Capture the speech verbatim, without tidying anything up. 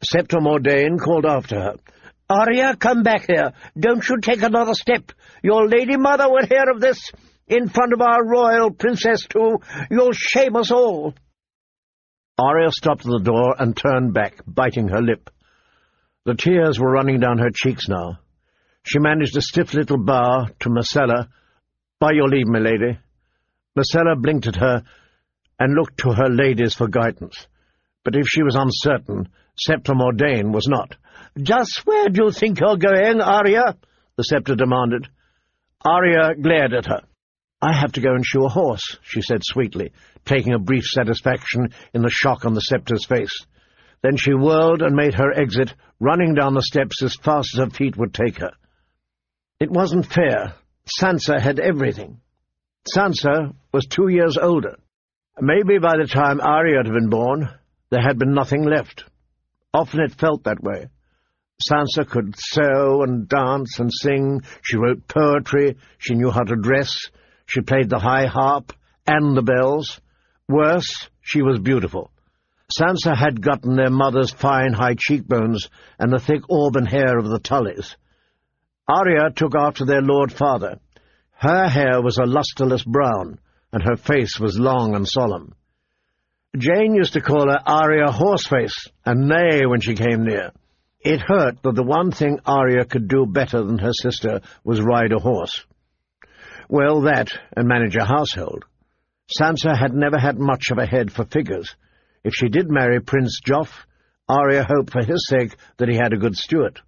Septa Mordane called after her. "Arya, come back here. Don't you take another step. Your lady mother will hear of this. In front of our royal princess, too. You'll shame us all." Arya stopped at the door and turned back, biting her lip. The tears were running down her cheeks now. She managed a stiff little bow to Myrcella. "By your leave, my lady." Myrcella blinked at her and looked to her ladies for guidance. But if she was uncertain, Septa Mordane was not. "Just where do you think you're going, Arya?" the Septa demanded. Arya glared at her. "I have to go and shoe a horse," she said sweetly, taking a brief satisfaction in the shock on the Septa's face. Then she whirled and made her exit, running down the steps as fast as her feet would take her. It wasn't fair. Sansa had everything. Sansa was two years older. Maybe by the time Arya had been born, there had been nothing left. Often it felt that way. Sansa could sew and dance and sing. She wrote poetry. She knew how to dress. She played the high harp and the bells. Worse, she was beautiful. Sansa had gotten their mother's fine high cheekbones and the thick auburn hair of the Tullys. Arya took after their lord father. Her hair was a lustreless brown, and her face was long and solemn. Jane used to call her Arya Horseface, and neigh when she came near. It hurt that the one thing Arya could do better than her sister was ride a horse. Well, that, and manage a household. Sansa had never had much of a head for figures. If she did marry Prince Joff, Arya hoped for his sake that he had a good steward.